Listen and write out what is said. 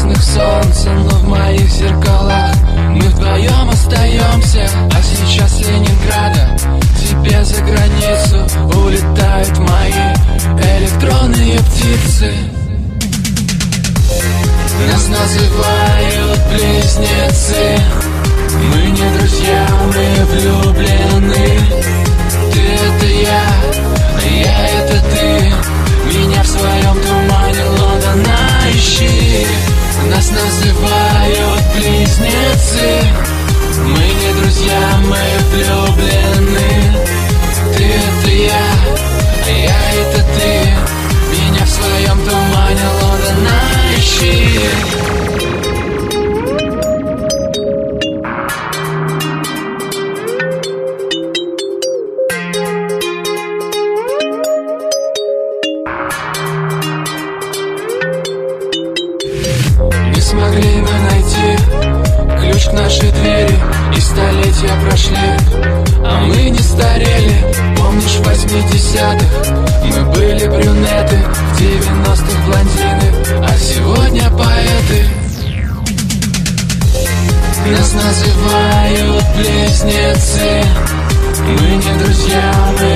красных солнца, но в моих зеркалах мы вдвоем остаемся. А сейчас с Ленинграда тебе за границу улетают мои электронные птицы. Нас называют близнецы. Мы не друзья, мы влюблены. Ты это я это ты. Меня в своем тумане Лондона ищи. Нас называют близнецы. Мы не друзья, мы влюблены. Ты это я это ты. Меня в своем тумане Лондона ищи. Не смогли мы найти ключ к нашей двери, и столетия прошли, а мы не старели. Помнишь, в 80-х мы были брюнеты, в 90-х блондины, а сегодня поэты. Нас называют близнецы. Мы не друзья, мы